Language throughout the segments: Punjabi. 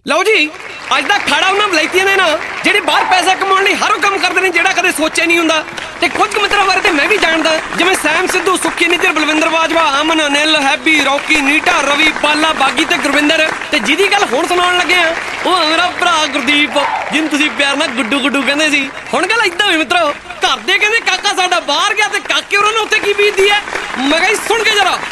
ਲਓ ਜੀ ਅੱਜ ਦਾ ਖਾੜਾ ਉਹਨਾਂ ਵਲਾਇਤੀਆਂ ਨੇ ਨਾ ਜਿਹੜੇ ਬਾਹਰ ਪੈਸਾ ਕਮਾਉਣ ਲਈ ਹਰ ਉਹ ਕੰਮ ਕਰਦੇ ਨੇ ਜਿਹੜਾ ਕਦੇ ਸੋਚਿਆ ਨਹੀਂ ਹੁੰਦਾ। ਤੇ ਕੁਝ ਮਿੱਤਰਾਂ ਬਾਰੇ ਤੇ ਮੈਂ ਵੀ ਜਾਣਦਾ, ਜਿਵੇਂ ਸੈਮ ਸਿੱਧੂ, ਸੁੱਖੀ ਨਿੱਜਰ, ਬਲਵਿੰਦਰ ਬਾਜਵਾ, ਅਮਨ, ਅਨਿਲ, ਹੈਪੀ, ਰੌਕੀ, ਨੀਟਾ, ਰਵੀ, ਪਾਲਾ, ਬਾਗੀ ਤੇ ਗੁਰਵਿੰਦਰ। ਤੇ ਜਿਹਦੀ ਗੱਲ ਹੁਣ ਸੁਣਾਉਣ ਲੱਗੇ ਆ ਉਹ ਮੇਰਾ ਭਰਾ ਗੁਰਦੀਪ, ਜਿਹਨੂੰ ਤੁਸੀਂ ਪਿਆਰ ਨਾਲ ਗੁੱਡੂ ਗੁੱਡੂ ਕਹਿੰਦੇ ਸੀ। ਹੁਣ ਗੱਲ ਏਦਾਂ ਹੋਈ ਮਿੱਤਰੋ, ਘਰ ਦੇ ਕਹਿੰਦੇ ਕਾਕਾ ਸਾਡਾ ਬਾਹਰ ਗਿਆ ਤੇ ਕਾਕੇ ਉਹਨਾਂ ਨੂੰ ਉੱਥੇ ਕੀ ਬੀਤਦੀ ਹੈ। ਮੈਂ ਕਿਹਾ ਸੁਣ ਕੇ ਜਰਾ।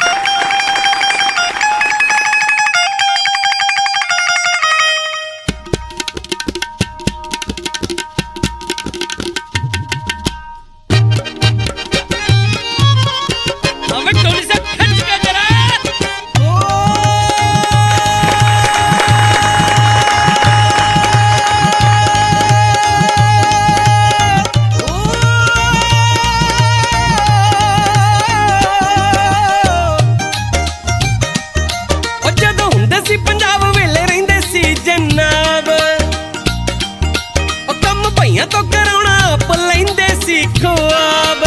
ਪੰਜਾਬ ਵੇਲੇ ਰਹਿੰਦੇ ਸੀ ਜਨਾਬ, ਉਹ ਕੰਮ ਭਈਆਂ ਤੋਂ ਕਰਾਉਣਾ ਆਪ ਲੈਂਦੇ ਸੀ ਖੁਆਬ।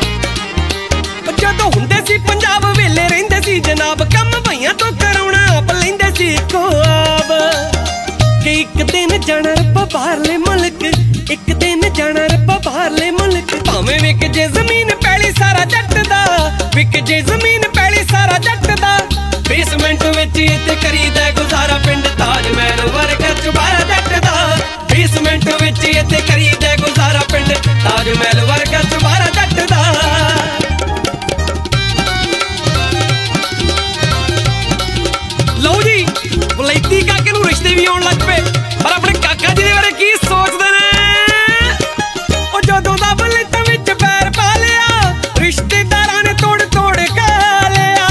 ਜਦੋਂ ਹੁੰਦੇ ਸੀ ਪੰਜਾਬ ਵੇਲੇ ਰਹਿੰਦੇ ਸੀ ਜਨਾਬ, ਕੰਮ ਭਈਆਂ ਤੋਂ ਕਰਾਉਣਾ ਆਪ ਲੈਂਦੇ ਸੀ ਖੁਆਬ। ਕਿ ਇੱਕ ਦਿਨ ਜਾਣਾ ਰੱਬਾ ਬਾਹਰਲੇ ਮੁਲਕ, ਇੱਕ ਦਿਨ ਜਾਣਾ ਰੱਬਾ ਬਾਹਰਲੇ ਮੁਲਕ। ਭਾਵੇਂ ਵਿਕ ਜੇ ਜ਼ਮੀਨ ਪੈਲੀ ਸਾਰਾ ਜੱਟ ਦਾ, ਵਿਕ ਜੇ ਜ਼ਮੀਨ ਪੈਲੀ ਸਾਰਾ ਜੱਟ ਦਾ। ਬੇਸਮੈਂਟ ਵਿੱਚ ਇੱਥੇ ਕਰੀਦਾ ਗੁਜ਼ਾਰਾ, ਪਿੰਡ ਤਾਜ ਮਹਿਲ ਵਰਗਾ ਚੁਬਾਰਾ ਜੱਟ ਦਾ। ਬੇਸਮੈਂਟ ਵਿੱਚ ਇੱਥੇ ਕਰੀਦਾ ਗੁਜ਼ਾਰਾ, ਪਿੰਡ ਤਾਜ ਮਹਿਲ ਵਰਗਾ ਚੁਬਾਰਾ ਜੱਟ ਦਾ। ਲਓ ਜੀ ਵਲਾਇਤੀ ਕਾਕੇ ਨੂੰ ਰਿਸ਼ਤੇ ਵੀ ਆਉਣ ਲੱਗ ਪਏ, ਪਰ ਆਪਣੇ ਕਾਕਾ ਜੀ ਦੇ ਬਾਰੇ ਕੀ ਸੋਚਦੇ ਨੇ। ਉਹ ਜਦੋਂ ਦਾ ਵਲਾਇਤਾਂ ਵਿੱਚ ਪੈਰ ਪਾ ਲਿਆ, ਰਿਸ਼ਤੇਦਾਰਾਂ ਨੇ ਤੋੜ ਤੋੜ ਖਾ ਲਿਆ।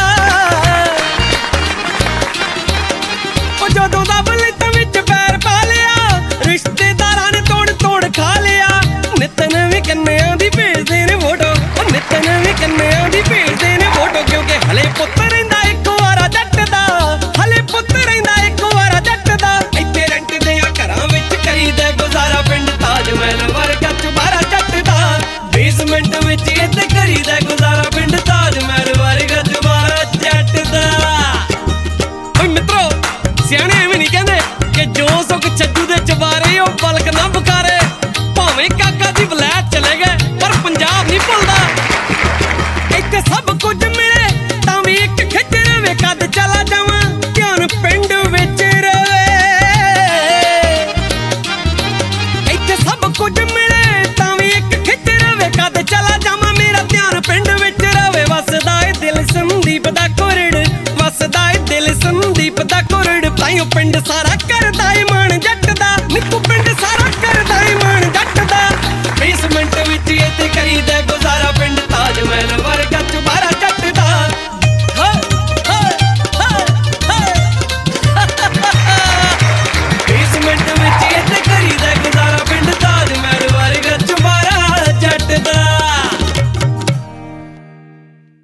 ਉਹ ਜਦੋਂ ਦਾ ਵਲਾਇਤਾਂ ਵਿੱਚ ਪੈਰ ਪਾ ਲਿਆ, ਰਿਸ਼ਤੇਦਾਰਾਂ ਨੇ ਤੋੜ ਤੋੜ ਖਾ ਲਿਆ। ਨਿੱਤ ਨਵੇਂ ਕੰਨਿਆਂ ਦੀ ਭੇਜਦੇ ਨੇ ਫੋਟੋ, ਉਹ ਨਿੱਤ ਨਵੇਂ ਕੰਨਿਆਂ ਦੀ ਭੇਜਦੇ ਨੇ ਫੋਟੋ। ਕਿਉਂਕਿ ਹਲੇ ਪੁੱਤ ਰਹਿੰਦਾ ਇੱਕ ਵਾਰਾ ਜੱਟ ਦਾ, ਹਲੇ ਪੁੱਤ ਰਹਿੰਦਾ ਇੱਕ ਵਾਰਾ ਜੱਟ ਦਾ। ਇੱਥੇ ਰੈਂਟ ਦੇ ਘਰਾਂ ਵਿੱਚ ਕਰੀਦਾ ਗੁਜ਼ਾਰਾ, ਪਿੰਡ ਤਾਜ ਮਹਿਲ ਵਰਗਾ ਚੁਬਾਰਾ ਜੱਟ ਦਾ। ਬੇਸਮੈਂਟ ਵਿੱਚ ਇੱਥੇ ਕਰੀਦਾ ਗੁਜ਼ਾਰਾ, ਪਿੰਡ ਤਾਜ ਮਹਿਲ ਵਰਗਾ ਚੁਬਾਰਾ ਜੱਟ ਦਾ। ਓਏ ਮਿੱਤਰੋ ਸਿਆਣੇ ਐਵੇਂ ਨਹੀਂ ਕਹਿੰਦੇ ਕਿ ਜੋ ਸੁੱਖ ਛੱਜੂ ਦੇ ਚੁਬਾਰੇ ਉਹ ਪਲਕ ਨਾ ਬੁਕਾਰੇ। ਭਾਵੇਂ ਕਾਕਾ ਜੀ ਵਲੈਤ ਚਲੇ ਗਏ ਪਰ ਪੰਜਾਬ ਨਹੀਂ ਭੁੱਲਦਾ। ਇੱਥੇ ਸਭ ਕੁਝ ਮਿਲੇ ਤਾਂ ਵੀ ਇੱਕ ਖਿੱਚ ਰਵੇ, ਕਦ ਚਲਾ ਜਾਵਾਂ ਧਿਆਨ ਪਿੰਡ ਵਿੱਚ ਰਵੇ। ਇੱਥੇ ਸਭ ਕੁਝ ਮਿਲੇ ਤਾਂ ਵੀ ਇੱਕ ਖਿੱਚ ਰਵੇ, ਕਦ ਚਲਾ ਜਾਵਾਂ ਮੇਰਾ ਧਿਆਨ ਪਿੰਡ ਵਿੱਚ ਰਵੇ। ਵਸਦਾ ਏ ਦਿਲ ਸੰਦੀਪ ਦਾ ਕੁਰੜ, ਵਸਦਾ ਏ ਦਿਲ ਸੰਦੀਪ ਦਾ ਕੁਰੜ। ਤਾਈਓ ਪਿੰਡ ਸਾਰਾ ਕਰਦਾ ਏ ਮਾਣ ਜੱਟ ਦਾ, ਨਿੱਕੂ ਪਿੰਡ ਸਾਰਾ